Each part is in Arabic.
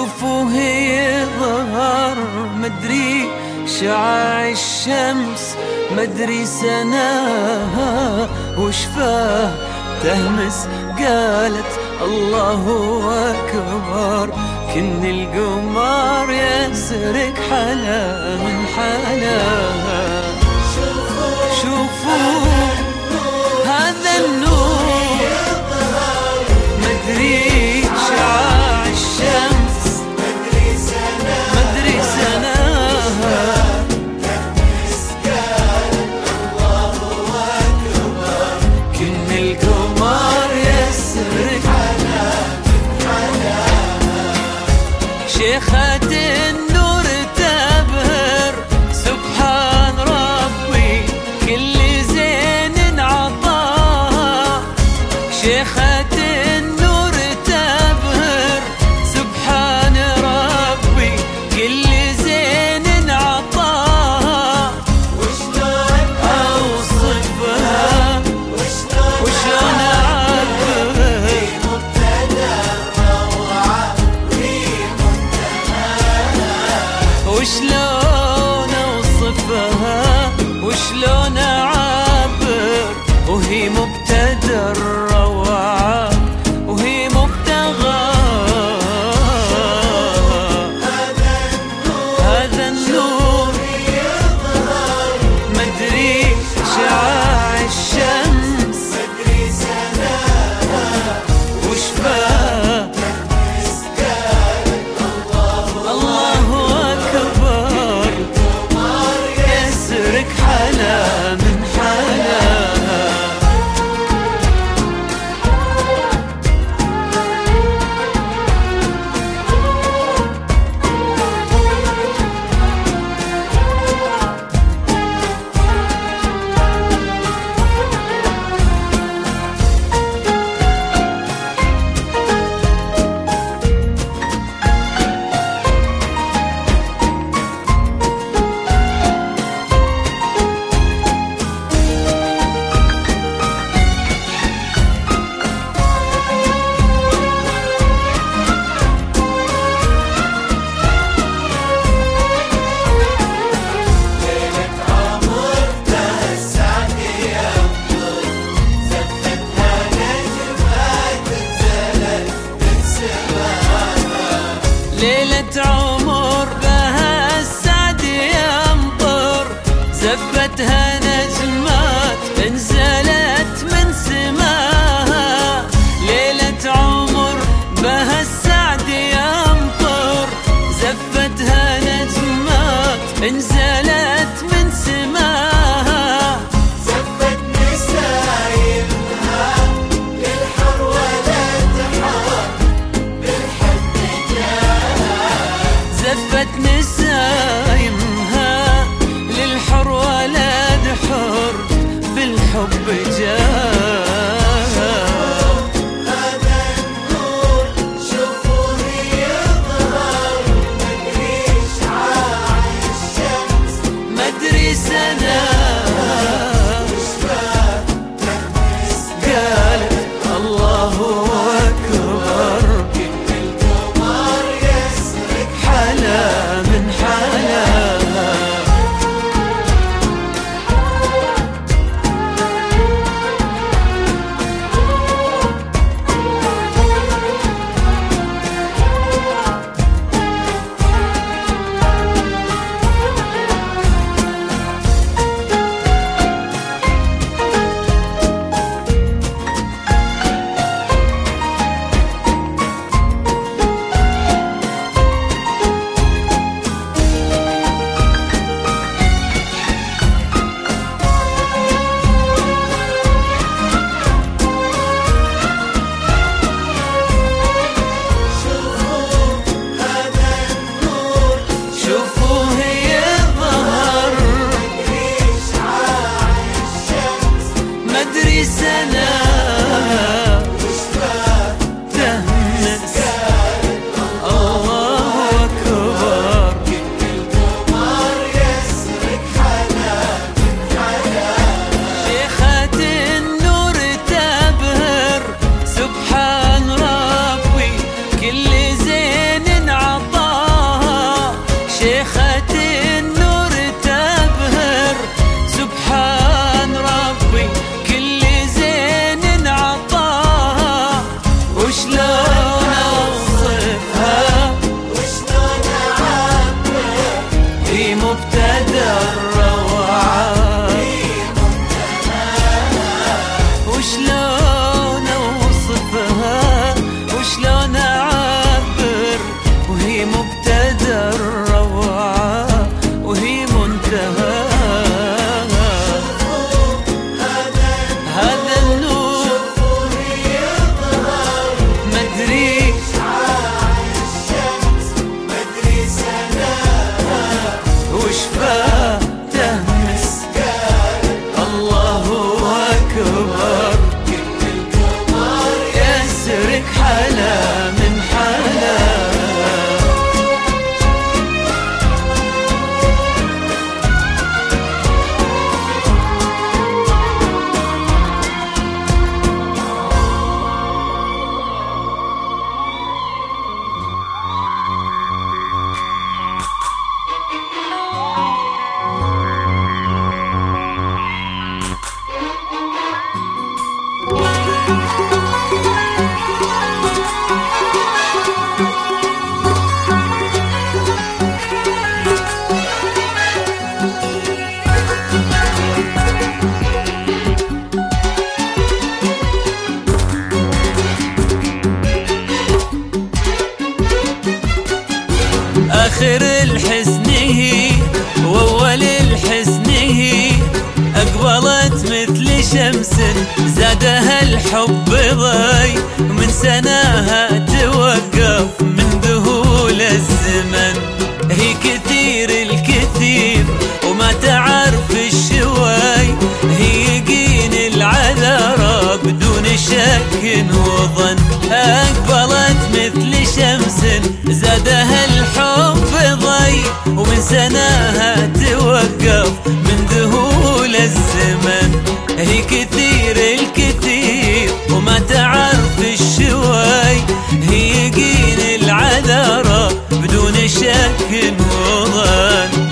شوفوه يظهر مدري شعاع الشمس، مدري سناها وشفاه تهمس قالت الله أكبر. كن القمر يسرق حلا من حلاها. شوفوا هذا النور مدري شعاع الشمس، مدري سناها كن القمر يسرق شيخة النور تبهر سبحان ربي كل زين عطاها. شيخة النور تبهر سبحان ربي كل زين عطاها. وشلون أوصفها وشلون أعبر وشلون أوصفها وشلون أعبر وهي مبتدى الروعة وهي مبتغى. هذا النور يظهر مدري شعاع الشمس، مدري سناها وشفاه الله أكبر. يسرق حلا من حلاها. ليلة عمر بها السعد يمطر، زفتها نجمات انزلت من سماها. ليلة عمر بها السعد يمطر، زفتها نجمات انزلت من سماها. زفت نسايمها للحر ولا تحار بالحب زفت نسايمها للحر ولد حر بالحب جاها. هذا النور شوفوه يظهر مدري شعاع الشمس، مدري سناها وشفاه قالت الله أكبر. حلا من حلا هي مبتدأ الروعة وهي منتهاها. هذا النور مدري وش فاته مسكار. الله أكبر يسرك حلا من حلا. آخر الحسن هي وأول الحسن هي، أقبلت مثل شمس زادها الحب ضي، من سناها توقف من ذهول الزمن. هي كثير الكثير وما تعرف الشوي، هي يقين العذارى بدون شك وظن. أقبلت مثل شمس زادها الحب ضي، ومن سناها توقف من ذهول الزمن. هي كثير الكثير وما تعرف الشوي، هي يقين العذارى بدون شك وظن.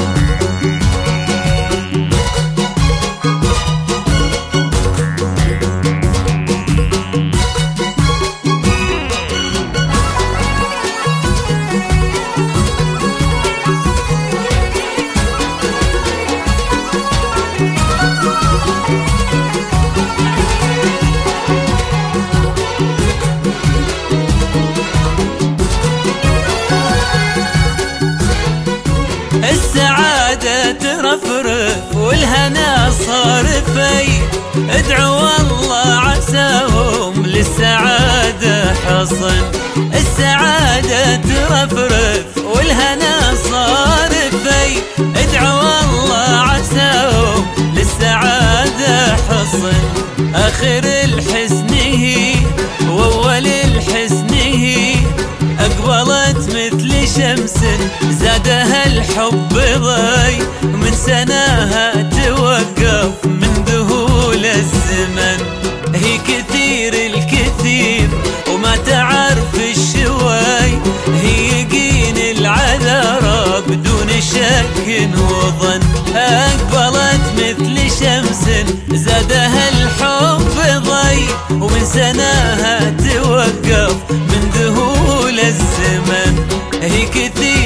السعادة ترفرف والهنا صار في، ادعوا الله عساهم للسعادة حصن. السعادة ترفرف والهنا صار في، ادعوا الله عساهم للسعادة حصن. آخر الحسن هي وأول الحسن هي، أقبلت مثل شمس زادها الحب ضي، من سناها توقف من ذهول الزمن. هي كثير الكثير وما تعرف الشوي، هي يقين العذارى بدون شك وظن. أقبلت مثل شمس زادها الحب ضي، ومن سناها توقف من ذهول الزمن. هي كثير